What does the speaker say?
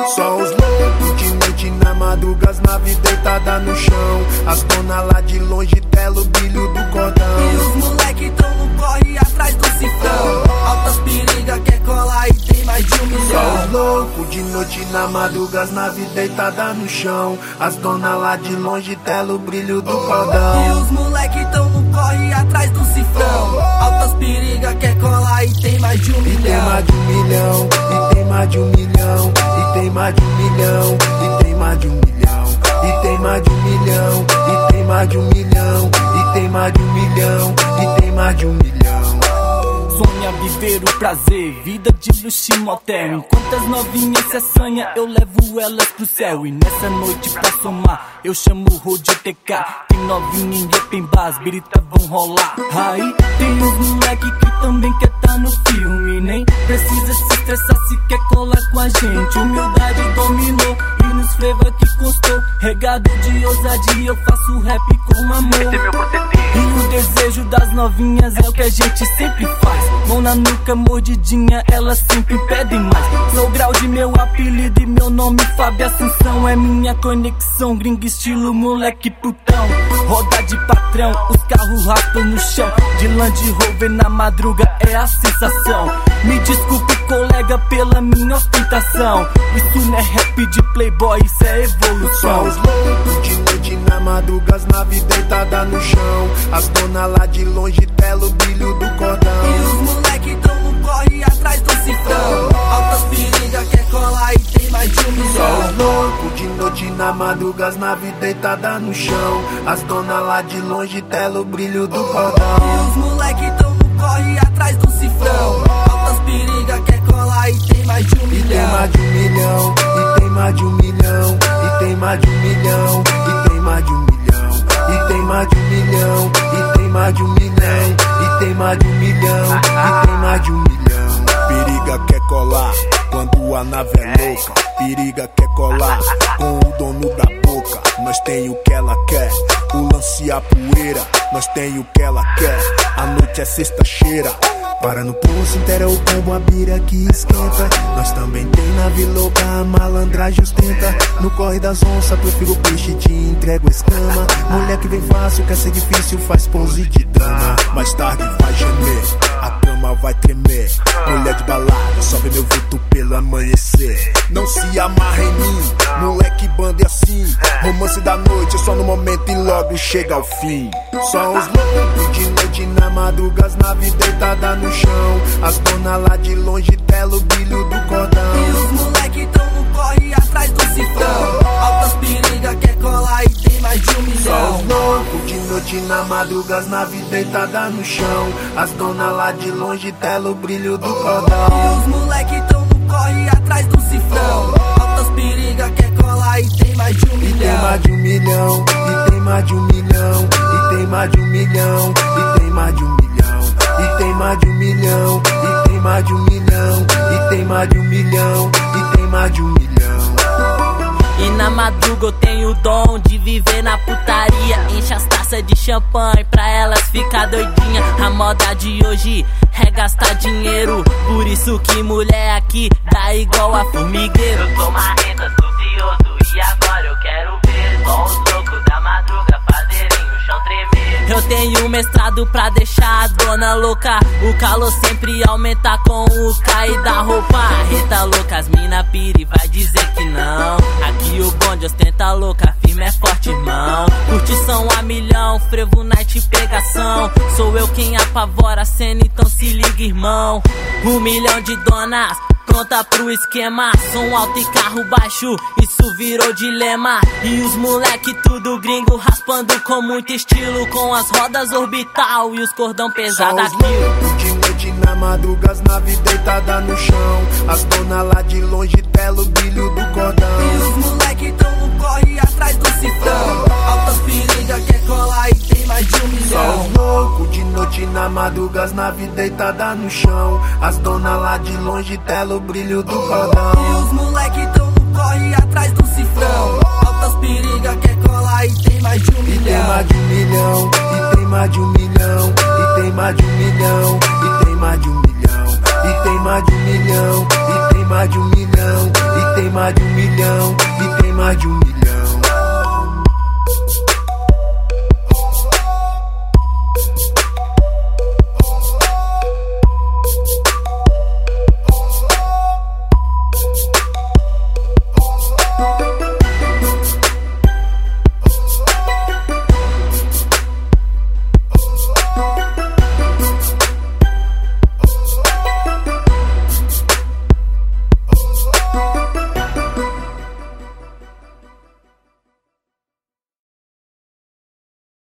Só os loucos de noite na madruga, as naves deitadas no chão. As dona lá de longe tela o brilho do cordão. E os moleque tão no corre atrás do cifrão. Altas periga quer colar e tem mais de 1 milhão. Só os loucos de noite na madruga, as naves deitadas no chão. As dona lá de longe tela o brilho do cordão. E os moleque tão no corre atrás do cifrão. Altas periga quer colar e tem mais de 1 milhão. E tem mais de 1 milhão, e tem mais de 1 milhão, e tem mais de 1 milhão, e tem mais de 1 milhão, e tem mais de 1 milhão, e tem mais de 1 milhão, e tem mais de 1 milhão, e tem mais de 1 milhão. Sonha viver o prazer, vida de luxo e motel. Enquanto as novinhas se assanham, eu levo elas pro céu. E nessa noite pra somar, eu chamo o Road TK. Tem novinha em open bar, as birita vão rolar. Aí tem uns moleque que também quer tá no filme. Nem precisa se estressar se quer colar com a gente. Humildade dominou e nos fleva que custou. Regado de ousadia, eu faço rap com amor. E o desejo das novinhas é o que a gente sempre faz. Mão na nuca, mordidinha, elas sempre pedem mais. Sou o grau de meu apelido e meu nome Fábio Assunção. É minha conexão, gringa estilo moleque putão. Roda de patrão, os carros raspam no chão. De Land Rover na madruga é a sensação. Me desculpe colega pela minha ostentação. Isso não é rap de playboy, isso é evolução. Só os loucos de noite na madruga, as naves deitadas no chão. As dona lá de longe tela o brilho do cordão. E os moleque tão no corre atrás do cifrão. Altas periga quer colar e tem mais de 1 milhão. Só os loucos de noite na madruga, as naves deitadas no chão. As dona lá de longe tela o brilho do cordão. E os moleque tão no corre atrás do cifrão. Altas periga quer colar e tem mais de 1 milhão. E tem mais de 1 milhão, e tem mais de 1 milhão, e tem mais de 1 milhão, e tem mais de 1 milhão, e tem mais de 1 milhão, e tem mais de 1 milhão, e tem mais de 1 milhão, e tem mais de 1 milhão. Periga quer colar quando a nave é louca. Periga quer colar com o dono da boca. Nós tem o que ela quer, o lance e a poeira. Nós tem o que ela quer, a noite é sexta-cheira. Para no pulso inteiro o combo, a bira que esquenta. Nós também tem nave louca, a malandragem ostenta. No corre das onças, prefiro peixe, te entrego a escama. Mulher que vem fácil, quer ser difícil, faz pose de dama. Mais tarde vai gemer, a cama vai tremer. Mulher de balada, sobe meu vulto pelo amanhecer. Não se amarra em mim, moleque banda é assim. Romance da noite, só no momento e logo chega ao fim. Só os loucos de noite na madruga, as naves deitadas no chão. As dona lá de longe tela o brilho do cordão. E os moleque tão no corre atrás do cifrão. Altas periga quer colar e tem mais de 1 milhão. Só os loucos de noite na madruga, as naves deitadas no chão. As dona lá de longe tela o brilho do cordão. E os moleque tão no corre atrás do cifrão. Altas periga quer colar e tem mais de 1 milhão. E tem mais de 1 milhão, e tem mais de 1 milhão, e tem mais de 1 milhão, e tem mais de 1 milhão, e tem mais de 1 milhão, e tem mais de 1 milhão, e tem mais de 1 milhão, e tem mais de 1 milhão. E na madruga eu tenho o dom de viver na putaria. Enche as taças de champanhe pra elas ficar doidinha. A moda de hoje é gastar dinheiro, por isso que mulher aqui dá igual a formigueiro. Eu tô marrento, ansioso e agora eu quero ver só os loucos da madruga fazerem o chão tremer. Eu tenho mestrado pra deixar a dona louca. O calor sempre aumenta com o cair da roupa. Reta louca, as mina pira e vai dizer que não. Aqui o bonde ostenta louca, firme é forte, irmão. Curtição a milhão, frevo, night, pegação. Sou eu quem apavora a cena, então se liga, irmão. 1 milhão de donas pronta pro esquema, som alto e carro baixo, isso virou dilema. E os moleque tudo gringo, raspando com muito estilo, com as rodas orbital e os cordão pesado aqui. De noite na madruga, as naves deitadas no chão. As dona lá de longe tela o brilho do cordão. E os moleque tão no corre atrás do cifrão. Altas periga quer colar e tem mais de 1 milhão. Só os loucos de noite na madruga, as naves deitadas no chão. As dona lá de longe tela o brilho do cordão. E os moleque tão no corre atrás do cifrão. Altas periga quer colar e tem mais de 1 milhão. E tem mais de 1 milhão, e tem mais de 1 milhão, e tem mais de 1 milhão, e tem mais de 1 milhão, e tem mais de 1 milhão, e tem mais de 1 milhão, e tem mais de 1 milhão, e tem mais de 1 milhão.